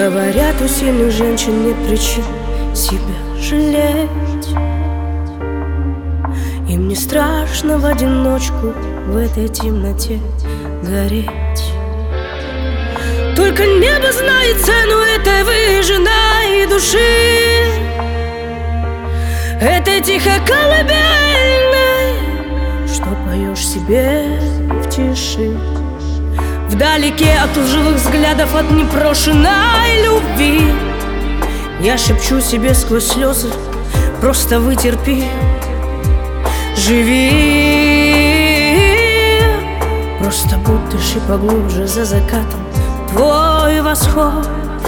Говорят, у сильных женщин нет причин себя жалеть. Им не страшно в одиночку в этой темноте гореть. Только небо знает цену этой выжженной души, этой тихой колыбельной, что поешь себе в тиши. Вдалеке от лживых взглядов, от непрошенной любви, я шепчу себе сквозь слезы: просто вытерпи, живи. Просто будь, дыши поглубже, за закатом твой восход.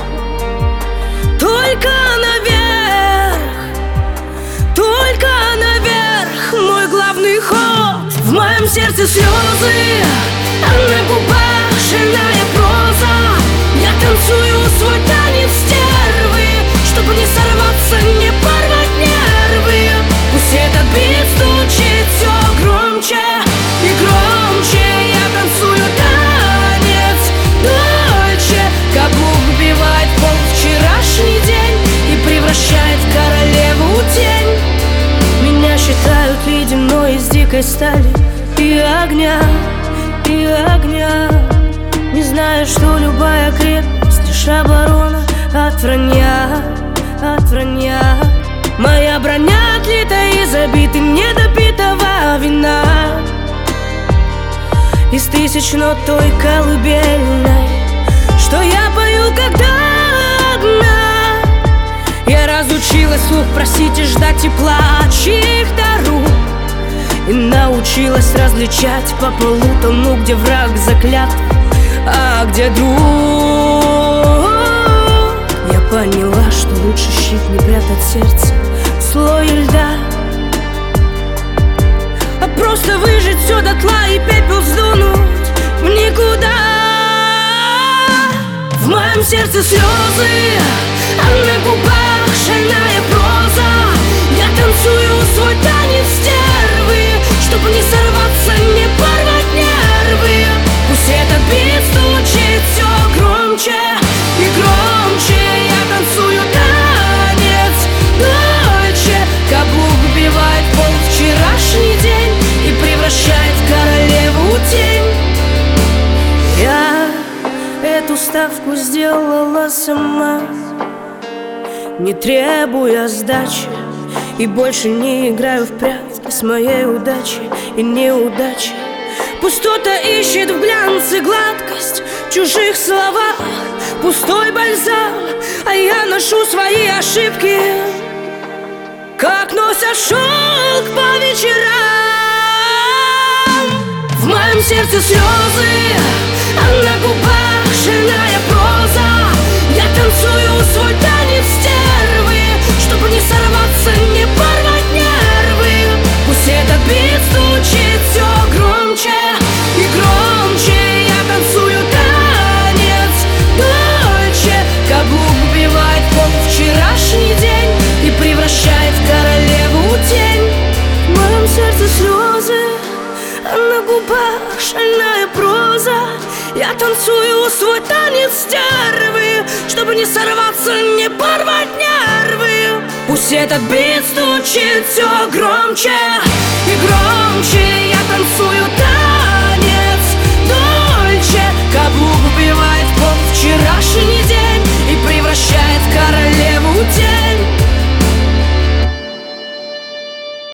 Только наверх, только наверх мой главный ход. В моем сердце слезы, а на губах шальная проза. Я танцую свой танец стервы, чтобы не сорваться, не порвать нервы. Пусть этот бит стучит все громче и громче. Я танцую танец дольше. Каблук вбивает в пол вчерашний день и превращает в королеву тень. Меня считают ледяной из дикой стали и огня, и огня. Не знаю, что любая крепость лишь оборона от вранья, от вранья. Моя броня отлита из забитой недопитого вина, из тысяч нот той колыбельной, что я пою, когда одна. Я разучилась вслух просить и ждать тепла от чьих-то рук, и научилась различать по полутону, где враг заклят, а где друг. Я поняла, что лучше щит не прятать сердце в слое льда, а просто выжить все дотла и пепел сдунуть в никуда. В моем сердце слезы, а на губах шальная проза. Я танцую свой танец стервы, чтобы не сорваться, не порвать нервы. Пусть этот бит стучит все громче и громче. Я танцую танец дольше. Каблук вбивает в пол вчерашний день и превращает в королеву тень. Я эту ставку сделала сама, не требуя сдачи, и больше не играю в прятки с моей удачей и неудачей. Пусть кто-то ищет в глянце гладкость в чужих словах, пустой бальзам, а я ношу свои ошибки, как носят шелк по вечерам. В моем сердце слезы, а на губах шальная проза. Я танцую свой танец стервы, чтобы не сорваться, не порвать нервы. Пусть этот бит стучит все громче и громче. Я танцую танец дольше. Каблук вбивает в пол вчерашний день и превращает в королеву тень. В моем сердце слезы, а на губах шальная проза. Я танцую свой танец стервы, чтобы не сорваться, не порвать нервы. Пусть этот бит стучит все громче и громче. Я танцую